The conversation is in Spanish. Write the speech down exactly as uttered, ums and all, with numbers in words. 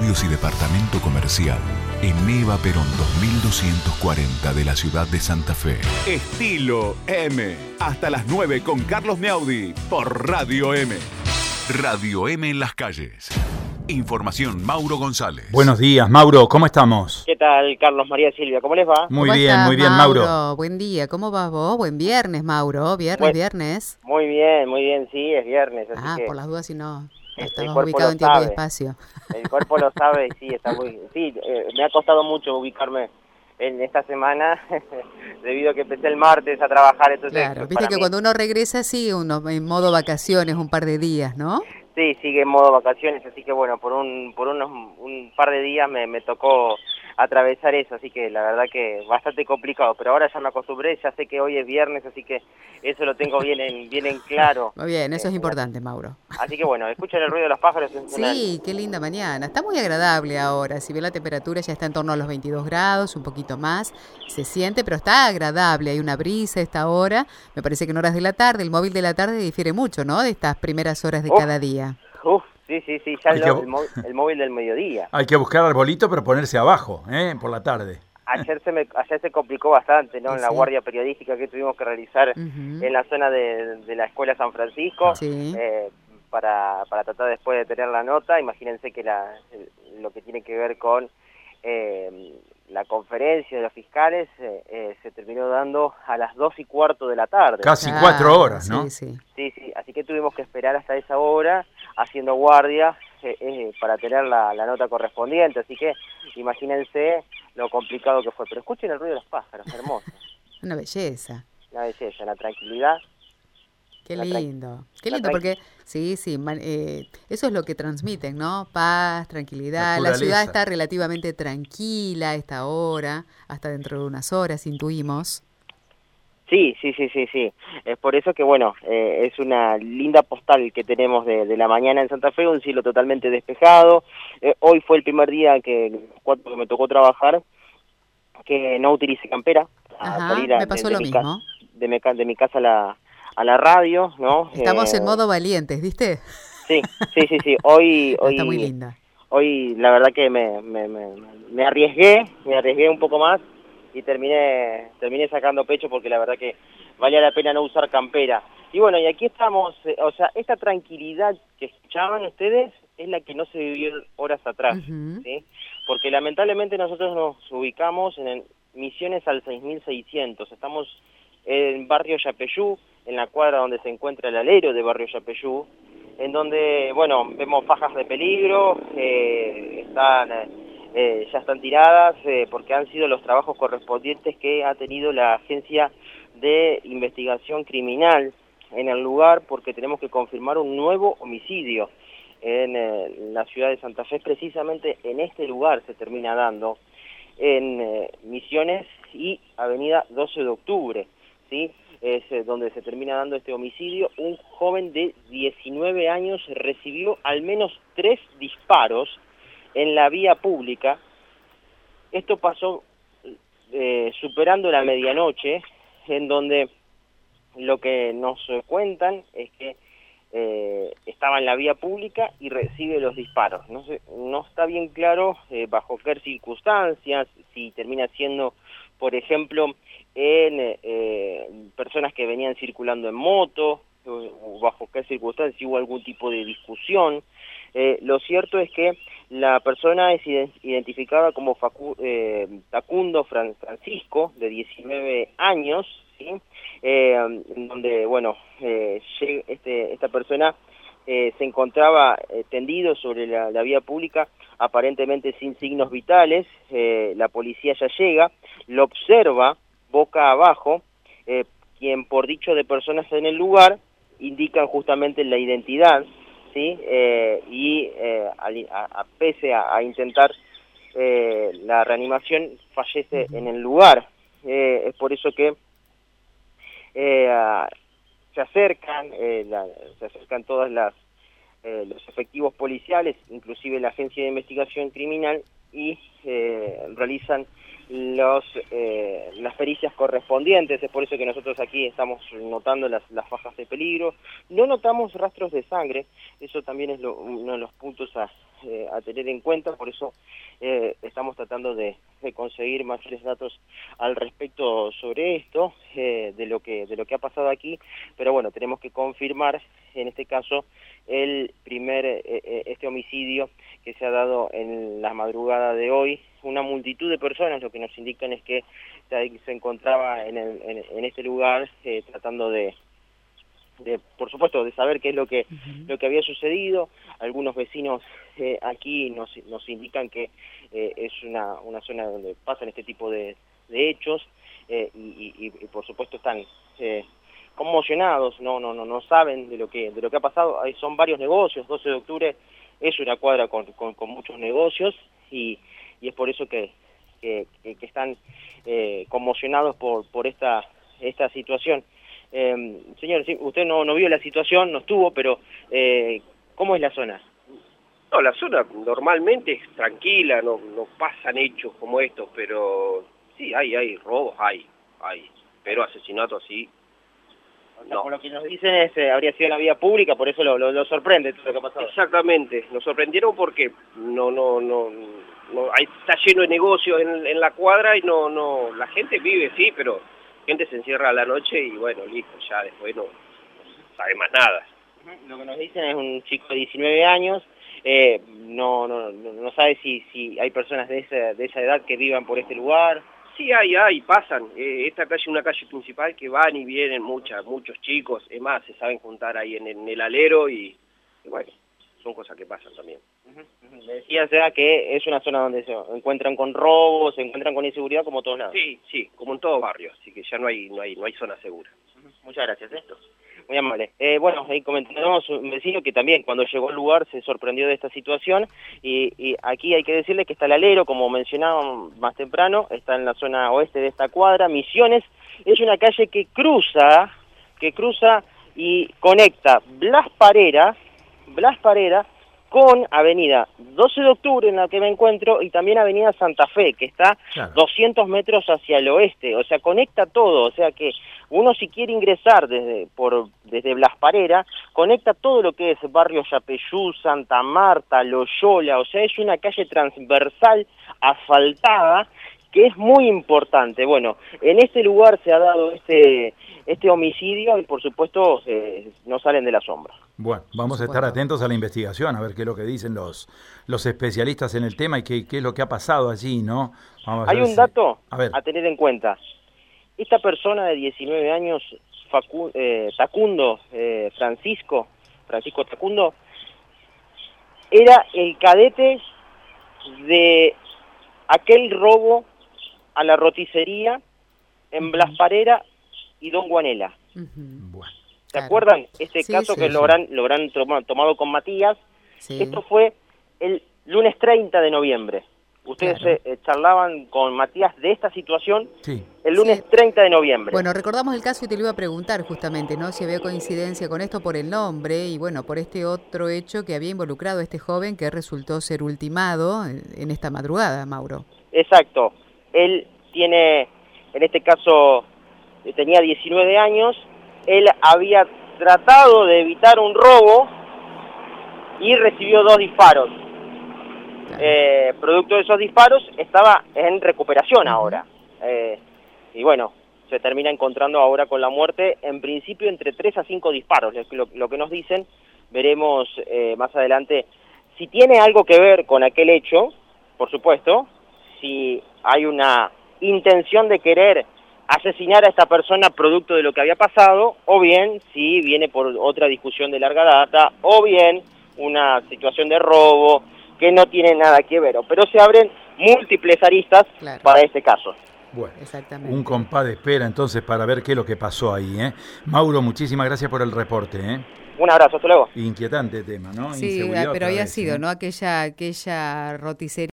estudios y departamento comercial en Eva Perón dos mil doscientos cuarenta de la ciudad de Santa Fe. Estilo M. Hasta las nueve con Carlos Meaudi por Radio M. Radio M en las calles. Información Mauro González. Buenos días, Mauro, ¿cómo estamos? ¿Qué tal, Carlos, María, Silvia? ¿Cómo les va? Muy ¿Cómo bien, estás, muy bien, Mauro? Mauro. Buen día, ¿cómo vas vos? Buen viernes, Mauro. Viernes, Buen- viernes. Muy bien, muy bien, sí, es viernes. Así Ah, que por las dudas, si no, el estabas cuerpo ubicado lo en tiempo y sabe. espacio. El cuerpo lo sabe y sí, está muy... Sí, eh, me ha costado mucho ubicarme en esta semana debido a que empecé el martes a trabajar. Entonces, Claro, viste para que mí- cuando uno regresa sigue uno en modo vacaciones un par de días, ¿no? Sí, sigue en modo vacaciones, así que bueno, por un por unos un par de días me, me tocó atravesar eso, así que la verdad que bastante complicado, pero ahora ya me acostumbré, ya sé que hoy es viernes, así que eso lo tengo bien en bien en claro. Muy bien, eso Eh, es importante, Mauro. Así que bueno, escuchen el ruido de los pájaros. es una- Sí, qué linda mañana. Está muy agradable ahora. Si bien la temperatura ya está en torno a los veintidós grados, un poquito más, se siente, pero está agradable. Hay una brisa a esta hora. Me parece que en horas de la tarde, el móvil de la tarde difiere mucho, ¿no? De estas primeras horas de Uf. cada día. Uf, sí, sí, sí, ya Hay el, que- el, mó- el móvil del mediodía. Hay que buscar arbolito, pero ponerse abajo, ¿eh? Por la tarde. Ayer se me ayer se complicó bastante, ¿no? Sí, En la sí. guardia periodística que tuvimos que realizar Ujú. en la zona de, de la Escuela San Francisco, Sí. eh, para, para tratar después de tener la nota. Imagínense que la, el- lo que tiene que ver con eh, la conferencia de los fiscales eh, eh, se terminó dando a las dos y cuarto de la tarde. Casi Claro, cuatro horas, ¿no? Sí, sí. Sí, sí, así que tuvimos que esperar hasta esa hora haciendo guardia eh, eh, para tener la, la nota correspondiente, así que imagínense lo complicado que fue. Pero escuchen el ruido de los pájaros, hermoso, Una belleza. la belleza, la tranquilidad. Qué La tran- lindo, qué la lindo, tranqui- porque sí, sí, man- eh, eso es lo que transmiten, ¿no? Paz, tranquilidad. La Naturaleza. ciudad está relativamente tranquila a esta hora, hasta dentro de unas horas, intuimos. Sí, sí, sí, sí, sí. Es por eso que, bueno, eh, es una linda postal que tenemos de, de la mañana en Santa Fe, un cielo totalmente despejado. Eh, hoy fue el primer día que, cuando me tocó trabajar, que no utilicé campera. a Ajá, salir a- me pasó de, de lo mi ca- mismo. de, mi, ca- de mi casa a la, a la radio, ¿no? Estamos Eh, en modo valientes, ¿viste? Sí, sí, sí, sí. Hoy, hoy, Está muy linda. hoy la verdad que me, me, me, me arriesgué, me arriesgué un poco más y terminé, terminé sacando pecho porque la verdad que valía la pena no usar campera. Y bueno, y aquí estamos, eh, o sea, esta tranquilidad que escuchaban ustedes es la que no se vivió horas atrás, Ujú. ¿sí? Porque lamentablemente nosotros nos ubicamos en el- Misiones al seis mil seiscientos, estamos en Barrio Yapeyú, en la cuadra donde se encuentra el alero de Barrio Yapeyú, en donde, bueno, vemos fajas de peligro, eh, están, eh, ya están tiradas, eh, porque han sido los trabajos correspondientes que ha tenido la Agencia de Investigación Criminal en el lugar, porque tenemos que confirmar un nuevo homicidio en eh, la ciudad de Santa Fe. Precisamente en este lugar se termina dando, en eh, Misiones y Avenida doce de octubre, ¿sí? Es eh, donde se termina dando este homicidio. Un joven de diecinueve años recibió al menos tres disparos en la vía pública. Esto pasó eh, superando la medianoche, en donde lo que nos eh, cuentan es que eh, estaba en la vía pública y recibe los disparos. No sé, no está bien claro eh, bajo qué circunstancias, si termina siendo, por ejemplo, en eh, personas que venían circulando en moto, o bajo qué circunstancias, si hubo algún tipo de discusión. Eh, lo cierto es que la persona es identificada como Facu, eh, Facundo Fran Francisco, de diecinueve años, ¿sí? Eh, donde, bueno, eh, este, esta persona eh, se encontraba eh, tendido sobre la, la vía pública, aparentemente sin signos vitales. Eh, la policía ya llega, lo observa boca abajo, eh, quien por dicho de personas en el lugar indican justamente la identidad, ¿sí? Eh, y eh, a, a, a, pese a, a intentar eh, la reanimación, fallece uh-huh. en el lugar. Eh, es por eso que eh, se acercan, eh, la, se acercan todas las eh, los efectivos policiales, inclusive la Agencia de Investigación Criminal, y eh, realizan los eh, las pericias correspondientes. Es por eso que nosotros aquí estamos notando las, las fajas de peligro. No notamos rastros de sangre, eso también es lo, uno de los puntos a, eh, a tener en cuenta, por eso eh, estamos tratando de, de conseguir mayores datos al respecto sobre esto, eh, de lo que de lo que ha pasado aquí, pero bueno, tenemos que confirmar en este caso el primer eh, este homicidio que se ha dado en la madrugada de hoy. Una multitud de personas lo que nos indican es que se, se encontraba en, el, en, en este lugar eh, tratando de, de, por supuesto, de saber qué es lo que uh-huh. lo que había sucedido. Algunos vecinos eh, aquí nos, nos indican que eh, es una, una zona donde pasan este tipo de, de hechos eh, y, y, y por supuesto están eh, conmocionados, no no no no saben de lo que de lo que ha pasado. Hay, son varios negocios. doce de octubre es una cuadra con, con, con muchos negocios y, y es por eso que, que, que están eh, conmocionados por por esta esta situación. Eh, señor, usted no, no vio la situación, no estuvo, pero eh, ¿cómo es la zona? No, la zona normalmente es tranquila, no, no pasan hechos como estos, pero sí, hay, hay robos, hay, hay, pero asesinatos así. O sea, no. Por lo que nos dicen es eh, habría sido en la vía pública, por eso lo, lo, lo sorprende todo lo que ha pasado. Exactamente, nos sorprendieron porque no, no, no, no hay, está lleno de negocios en, en la cuadra y no, no, la gente vive, sí, pero gente se encierra a la noche y bueno, listo, ya después no, no sabe más nada. Uh-huh. Lo que nos dicen es un chico de diecinueve años, eh, no, no, no, no sabe si, si hay personas de esa, de esa edad que vivan por este lugar. Sí, hay, hay, pasan. Eh, esta calle es una calle principal que van y vienen muchas, muchos chicos. Es más, se saben juntar ahí en, en el alero y, y bueno, son cosas que pasan también. Uh-huh, uh-huh. Me decía, o sea, que es una zona donde se encuentran con robos, se encuentran con inseguridad como todos lados. Sí, sí, como en todo barrio, así que ya no hay, no hay, no hay zona segura. Uh-huh. Muchas gracias, ¿eh? Muy amable. Eh, bueno, ahí comentamos un vecino que también cuando llegó al lugar se sorprendió de esta situación y, y aquí hay que decirle que está el alero, como mencionábamos más temprano, está en la zona oeste de esta cuadra. Misiones es una calle que cruza, que cruza y conecta Blas Parera, Blas Parera con avenida doce de octubre en la que me encuentro y también avenida Santa Fe, que está claro. doscientos metros hacia el oeste, o sea, conecta todo, o sea que uno si quiere ingresar desde por desde Blas Parera, conecta todo lo que es barrio Yapeyú, Santa Marta, Loyola, o sea, es una calle transversal, asfaltada, que es muy importante. Bueno, en este lugar se ha dado este este homicidio y por supuesto eh, no salen de la sombra. Bueno, vamos a estar atentos a la investigación, a ver qué es lo que dicen los los especialistas en el tema y qué, qué es lo que ha pasado allí, ¿no? Vamos a Hay un si... dato a, ver. a tener en cuenta. Esta persona de diecinueve años, Facu... eh, Tacundo, eh, Francisco, Francisco Tacundo, era el cadete de aquel robo a la roticería en Blas Parera y Don Guanela. Uh-huh. Bueno. ¿Se Claro. acuerdan? Este Sí, caso sí, que sí. lo habrán, lo habrán toma- tomado con Matías. Sí. Esto fue el lunes treinta de noviembre. Ustedes Claro. eh, charlaban con Matías de esta situación Sí. el lunes Sí. treinta de noviembre. Bueno, recordamos el caso y te lo iba a preguntar justamente, ¿no? Si había coincidencia con esto por el nombre y bueno, por este otro hecho que había involucrado a este joven que resultó ser ultimado en esta madrugada, Mauro. Exacto. Él tiene, en este caso, eh, tenía diecinueve años. Él había tratado de evitar un robo y recibió dos disparos. Claro. Eh, producto de esos disparos estaba en recuperación Uh-huh. ahora. Eh, y bueno, se termina encontrando ahora con la muerte, en principio entre tres a cinco disparos, lo, lo que nos dicen. Veremos eh, más adelante si tiene algo que ver con aquel hecho, por supuesto, si hay una intención de querer asesinar a esta persona producto de lo que había pasado, o bien si viene por otra discusión de larga data, o bien una situación de robo que no tiene nada que ver, pero se abren múltiples aristas Claro. para este caso. Bueno, Exactamente. un compás de espera entonces para ver qué es lo que pasó ahí, ¿eh? Mauro, muchísimas gracias por el reporte, ¿eh? Un abrazo, hasta luego. Inquietante tema, ¿no? Sí, Inseguridad pero otra había vez, sido, ¿eh? ¿no? Aquella, aquella roticería.